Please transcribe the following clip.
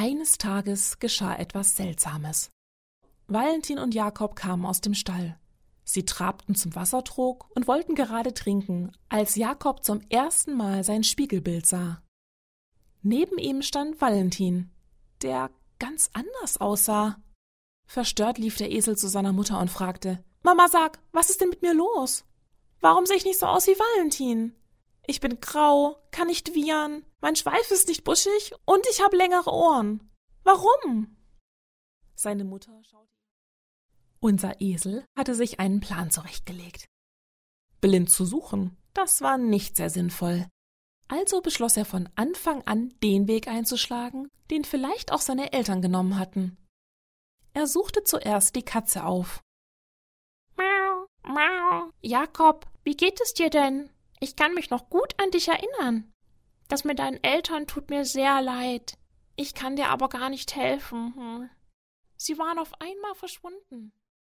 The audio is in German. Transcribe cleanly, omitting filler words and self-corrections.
Eines Tages geschah etwas Seltsames. Valentin und Jakob kamen aus dem Stall. Sie trabten zum Wassertrog und wollten gerade trinken, als Jakob zum ersten Mal sein Spiegelbild sah. Neben ihm stand Valentin, der ganz anders aussah. Verstört lief der Esel zu seiner Mutter und fragte: »Mama, sag, was ist denn mit mir los? Warum sehe ich nicht so aus wie Valentin? Ich bin grau, kann nicht wiehern, mein Schweif ist nicht buschig und ich habe längere Ohren. Warum?« Seine Mutter schaute. Unser Esel hatte sich einen Plan zurechtgelegt. Blind zu suchen, das war nicht sehr sinnvoll. Also beschloss er von Anfang an, den Weg einzuschlagen, den vielleicht auch seine Eltern genommen hatten. Er suchte zuerst die Katze auf. »Miau, miau. Jakob, wie geht es dir denn? Ich kann mich noch gut an dich erinnern. Das mit deinen Eltern tut mir sehr leid. Ich kann dir aber gar nicht helfen. Sie waren auf einmal verschwunden.«